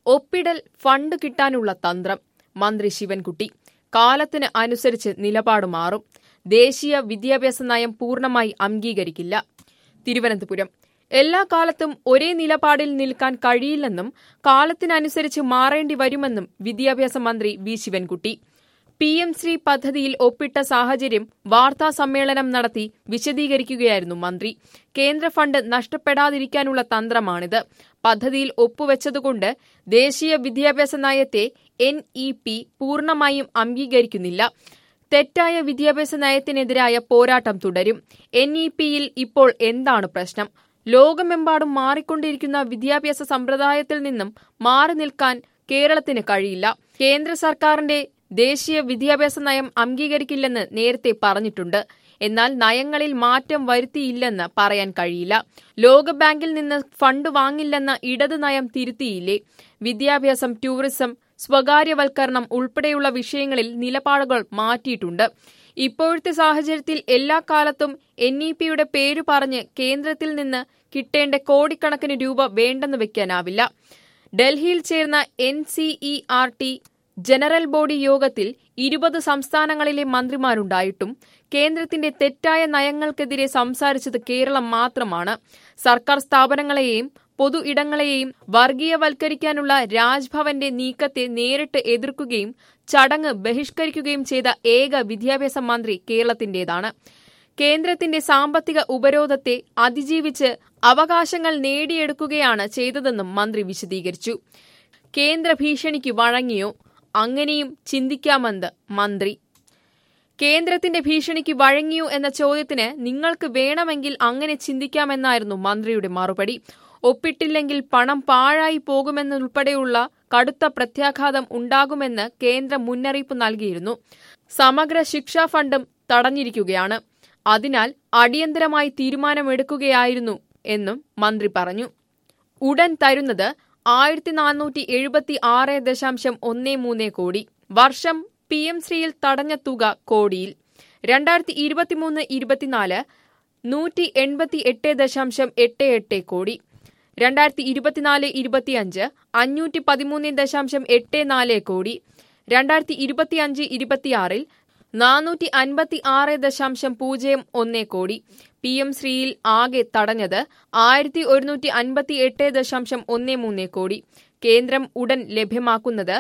ഒപ്പിടൽ fund കിട്ടാനുള്ള തന്ത്രം. മന്ത്രി ശിവൻകുട്ടി. കാലത്തിന് അനുസരിച്ച് നിലപാട് മാറും. ദേശീയ വിദ്യാഭ്യാസ നയം പൂർണ്ണമായി അംഗീകരിക്കില്ല. തിരുവനന്തപുരം. എല്ലാ കാലത്തും ഒരേ നിലപാടിൽ നിൽക്കാൻ കഴിയില്ലെന്നും കാലത്തിനനുസരിച്ച് മാറേണ്ടി വരുമെന്നും വിദ്യാഭ്യാസ മന്ത്രി വി ശിവൻകുട്ടി. PM ശ്രീ പദ്ധതിയിൽ ഒപ്പിട്ട സാഹചര്യം വാർത്താസമ്മേളനം നടത്തി വിശദീകരിക്കുകയായിരുന്നു മന്ത്രി. കേന്ദ്ര ഫണ്ട് നഷ്ടപ്പെടാതിരിക്കാനുള്ള തന്ത്രമാണിത്. പദ്ധതിയിൽ ഒപ്പുവെച്ചതുകൊണ്ട് ദേശീയ വിദ്യാഭ്യാസ നയത്തെ NEP പൂർണ്ണമായും അംഗീകരിക്കുന്നില്ല. തെറ്റായ വിദ്യാഭ്യാസ നയത്തിനെതിരായ പോരാട്ടം തുടരും. NEP-യിൽ ഇപ്പോൾ എന്താണ് പ്രശ്നം? ലോകമെമ്പാടും മാറിക്കൊണ്ടിരിക്കുന്ന വിദ്യാഭ്യാസ സമ്പ്രദായത്തിൽ നിന്നും മാറി നിൽക്കാൻ കേരളത്തിന് കഴിയില്ല. കേന്ദ്ര സർക്കാരിന്റെ ദേശീയ വിദ്യാഭ്യാസ നയം അംഗീകരിക്കില്ലെന്ന് നേരത്തെ പറഞ്ഞിട്ടുണ്ട്. എന്നാൽ നയങ്ങളിൽ മാറ്റം വരുത്തിയില്ലെന്ന് പറയാൻ കഴിയില്ല. ലോകബാങ്കിൽ നിന്ന് ഫണ്ട് വാങ്ങില്ലെന്ന ഇടത് നയം തിരുത്തിയില്ലേ? വിദ്യാഭ്യാസം, ടൂറിസം, സ്വകാര്യവൽക്കരണം ഉൾപ്പെടെയുള്ള വിഷയങ്ങളിൽ നിലപാടുകൾ മാറ്റിയിട്ടുണ്ട്. ഇപ്പോഴത്തെ സാഹചര്യത്തിൽ എല്ലാ കാലത്തും NEP-യുടെ പേരു പറഞ്ഞ് കേന്ദ്രത്തിൽ നിന്ന് കിട്ടേണ്ട കോടിക്കണക്കിന് രൂപ വേണ്ടെന്ന് വെക്കാനാവില്ല. ഡൽഹിയിൽ ചേർന്ന NCERT ജനറൽ ബോഡി യോഗത്തിൽ 20 സംസ്ഥാനങ്ങളിലെ മന്ത്രിമാരുണ്ടായിട്ടും കേന്ദ്രത്തിന്റെ തെറ്റായ നയങ്ങൾക്കെതിരെ സംസാരിച്ചത് കേരളം മാത്രമാണ്. സർക്കാർ സ്ഥാപനങ്ങളെയും പൊതു ഇടങ്ങളെയും വർഗീയവൽക്കരിക്കാനുള്ള രാജ്ഭവന്റെ നീക്കത്തെ നേരിട്ട് എതിർക്കുകയും ചടങ്ങ് ബഹിഷ്കരിക്കുകയും ചെയ്ത ഏക വിദ്യാഭ്യാസ മന്ത്രി കേരളത്തിന്റേതാണ്. കേന്ദ്രത്തിന്റെ സാമ്പത്തിക ഉപരോധത്തെ അതിജീവിച്ച് അവകാശങ്ങൾ നേടിയെടുക്കുകയാണ് ചെയ്തതെന്നും മന്ത്രി വിശദീകരിച്ചു. കേന്ദ്ര ഭീഷണിക്ക് വഴങ്ങിയോ? അങ്ങനെയും ചിന്തിക്കാമെന്ന് മന്ത്രി. കേന്ദ്രത്തിന്റെ ഭീഷണിക്ക് വഴങ്ങിയോ എന്ന ചോദ്യത്തിന് നിങ്ങൾക്ക് വേണമെങ്കിൽ അങ്ങനെ ചിന്തിക്കാമെന്നായിരുന്നു മന്ത്രിയുടെ മറുപടി. ഒപ്പിട്ടില്ലെങ്കിൽ പണം പാഴായി പോകുമെന്നുൾപ്പെടെയുള്ള കടുത്ത പ്രത്യാഘാതം ഉണ്ടാകുമെന്ന് കേന്ദ്രം മുന്നറിയിപ്പ് നൽകിയിരുന്നു. സമഗ്ര ശിക്ഷാ ഫണ്ടും തടഞ്ഞിരിക്കുകയാണ്. അതിനാൽ അടിയന്തരമായി തീരുമാനമെടുക്കുകയായിരുന്നു എന്നും മന്ത്രി പറഞ്ഞു. ഉടൻ തരുന്നത് 1476.13 കോടി. വർഷം PM ശ്രീയിൽ തടഞ്ഞ തുക കോടിയിൽ. 2023-24 188.88 കോടി. 2024-25 513.84 കോടി. 2025-26 456.01 കോടി. PM ശ്രീയിൽ ആകെ തടഞ്ഞത് 1158.13 കോടി. കേന്ദ്രം ഉടൻ ലഭ്യമാക്കുന്നത്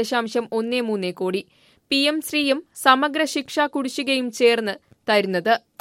1476.13 കോടി. PM ശ്രീയും സമഗ്ര ശിക്ഷാ കുടിശ്ശികയും ചേർന്ന് തരുന്നത്